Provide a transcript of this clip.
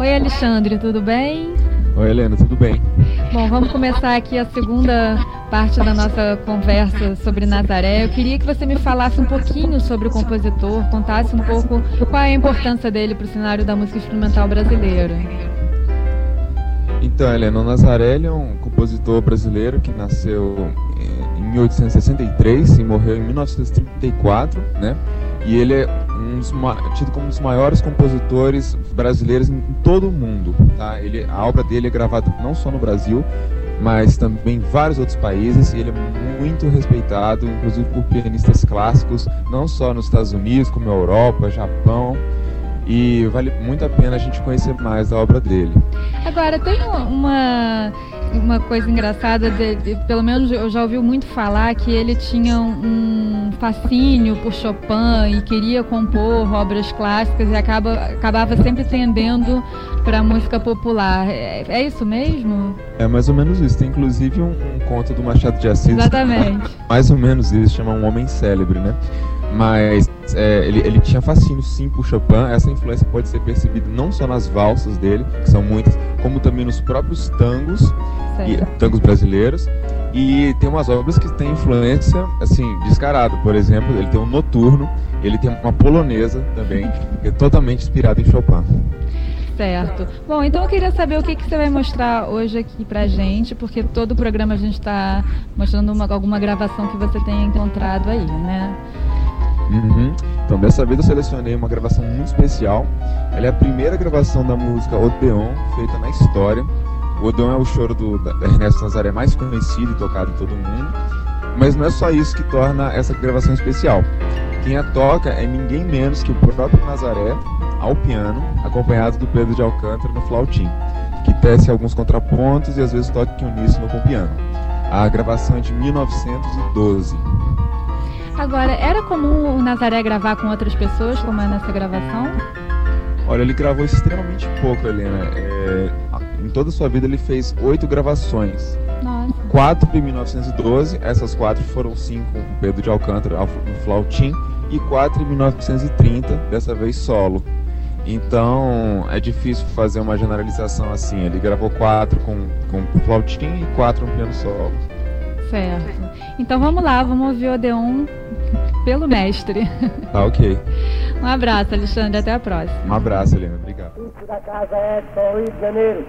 Oi, Alexandre, tudo bem? Oi, Helena, tudo bem? Bom, vamos começar aqui a segunda parte da nossa conversa sobre Nazaré. Eu queria que você me falasse um pouquinho sobre o compositor, contasse um pouco qual é a importância dele para o cenário da música instrumental brasileira. Então, Helena, o Nazaré ele é um compositor brasileiro que nasceu em 1863 e morreu em 1934, né? E ele é tido como um dos maiores compositores brasileiros em todo o mundo, tá? A obra dele é gravada não só no Brasil, mas também em vários outros países, e ele é muito respeitado, inclusive por pianistas clássicos, não só nos Estados Unidos, como na Europa, Japão, e vale muito a pena a gente conhecer mais a obra dele. Agora, tem uma coisa engraçada, pelo menos eu já ouvi muito falar que ele tinha um fascínio por Chopin e queria compor obras clássicas e acabava sempre tendendo para a música popular. É isso mesmo? É mais ou menos isso. Tem inclusive um conto do Machado de Assis. Exatamente. Mais ou menos isso, chama Um Homem Célebre, né? Mas ele tinha fascínio sim por Chopin. Essa influência pode ser percebida não só nas valsas dele, que são muitas, como também nos próprios tangos, tangos brasileiros. E tem umas obras que têm influência, assim, descarada. Por exemplo, ele tem um Noturno, ele tem uma polonesa também, que é totalmente inspirada em Chopin. Certo. Bom, então eu queria saber o que você vai mostrar hoje aqui pra gente, porque todo o programa a gente está mostrando alguma gravação que você tenha encontrado aí, né? Uhum. Então dessa vez eu selecionei uma gravação muito especial. Ela é a primeira gravação da música Odeon feita na história. O Odeon é o choro da Ernesto Nazaré mais conhecido e tocado em todo o mundo. Mas não é só isso que torna essa gravação especial. Quem a toca é ninguém menos que o próprio Nazaré ao piano, acompanhado do Pedro de Alcântara no flautim, que tece alguns contrapontos e às vezes toca em uníssono com o piano. A gravação é de 1912. Agora, era comum o Nazaré gravar com outras pessoas, como é nessa gravação? Olha, ele gravou extremamente pouco, Helena. Em toda a sua vida ele fez 8 gravações. Nossa. 4 em 1912, essas 4 foram 5 com Pedro de Alcântara no flautim, e 4 em 1930, dessa vez solo. Então é difícil fazer uma generalização assim. Ele gravou 4 com flautim e 4 no piano solo. Certo. Então vamos lá, vamos ouvir o Odeon pelo mestre. Tá, ok. Um abraço, Alexandre, até a próxima. Um abraço, Helena, obrigado. Isso da casa é do Rio de Janeiro.